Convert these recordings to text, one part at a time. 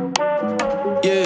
Yeah,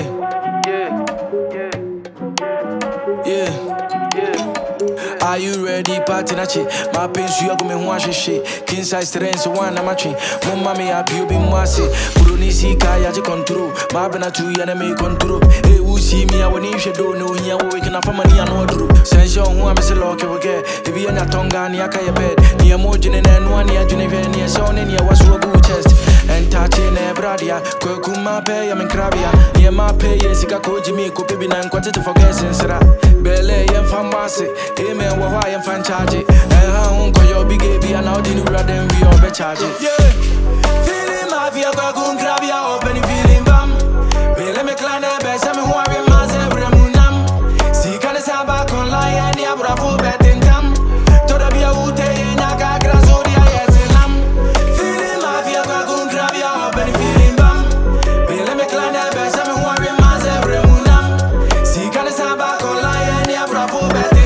yeah. Are you ready, party nachi? My pins you go me wash shit. King size terrain so one I'm a tree. Mumma me happy you be massy. Bruni si kaya je control. My bena tu ya me control. Hey, who see me I when you don't know here we can have money and no do. Sense you who I'm a lock you get. If you na tonga ni akaya bed. Ni emoji and one ya Geneva ni sound ni was so good chest. And touching a bradia. Kokuma pay I'm in crabia. Ni my pay yes ka koji me ko baby na nkwate to forget sensera. Bele yem famasi. Amen. Why I'm fan charge it. And how go your big baby and how did you rather than we all be charge it? Yeah, feeling my fear, go and grab your open feeling bam. Let me climb the best, I'm worried myself, Ramunam. See, can I say back on line and the Abrafo betting them? To the Bia Ute in Aka Grasodia, yes, and I'm feeling my fear, go and grab your open feeling bam. Let me climb the best, I'm worried myself, Ramunam. See, can I say back on line and the Abrafo betting.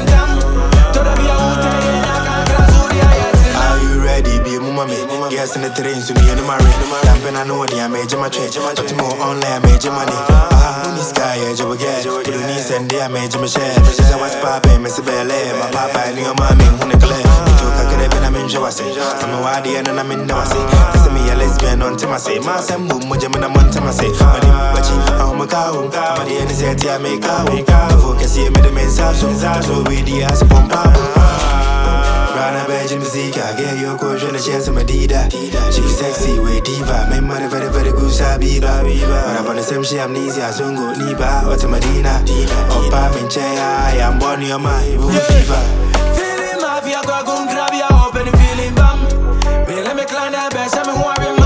Guess in the train to me in the marine. Camping I know the major my trade. But more online major money. In the sky, edge of a gas. Put your knees and the major machine. I was popping, Miss Belle. My papa and your mommy, who neglect. You took a good and I'm in Jawasi. I'm a wadi and I'm in Dawasi. This is me a lesbian on Timasi. My son, boom, Mujamina Montamasi. But I'm a cow. But the end is at the America. Focus here, made a message. So we the ass upon Papa. Rana Belgian music, I get your question, a chance of Madida. She be sexy, way diva, my mother very, very good, Sabi, Baby. But I'm on the same shit, amnesia, so go, Niba, what's a Madina? Opa, Minche, I am born your mind, feeling mafia, go and grab your open feeling bum. Let me climb that best, I'm